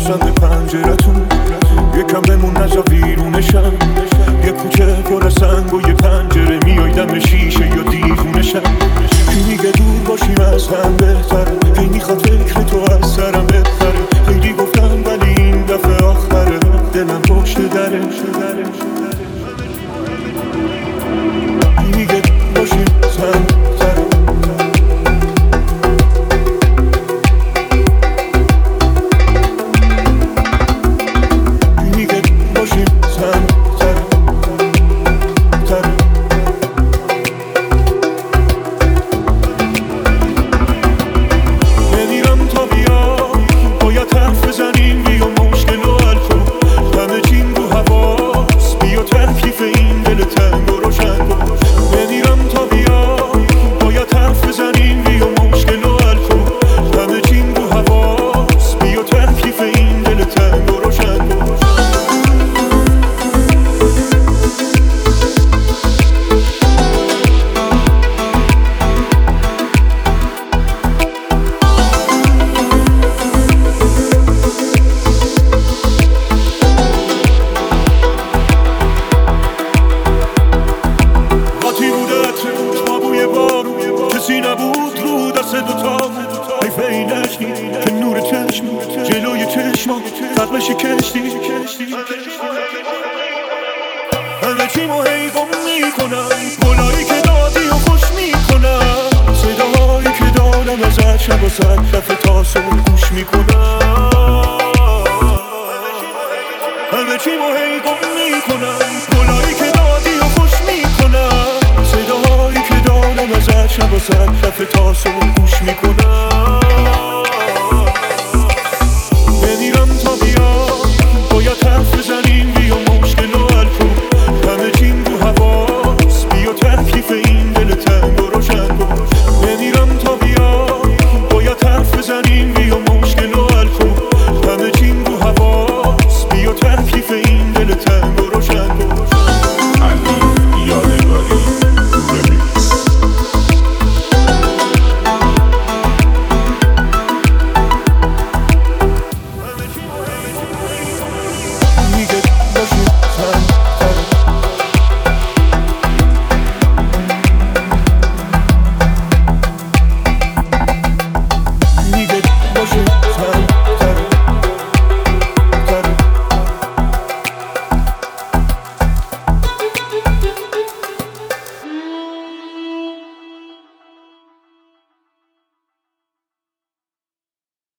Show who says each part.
Speaker 1: واسم به پنجرتون، یکم بمون نزا ویرونشم. یه کوچه پر از سنگ و یه پنجره، میای دم شیشه یا دیوونشم. کی میگه دور باشیم از هم بهتره، کی میخواد فکر تو از سرم بپره. خیلی گفتم ولی این دفعه آخره، دلم پشت دره. کی میگه دور باشیم از هم بهتره، کی میگه دور باشیم از هم بهتره. نمیرم تا بیا، باید حرف بزنیم بیا مشکل و حل کن. همه چیم رو حواس، بیا تکلیف این دل تنگ و روشن کن. نمیرم تا بیا، باید حرف بزنیم بیا مشکل و حل کن. همه چیم رو حواس، بیا تکلیف این دل تنگ و روشن کن. کسی نبود رو دست دوتا، حیف اینشتی که نور چشم جلوی چشما تقل شکشتی. همه چیمو هی گم میکنم، گلایی که دادی و خوش میکنم. صداهایی که دارم ازت شب و سر دفعه تا صبح گوش میکنم. همه چیمو هی گم میکنم، گلایی که دادی و خوش میکنم. صداهایی که دارم ازت شب و سر دفعه تا صبح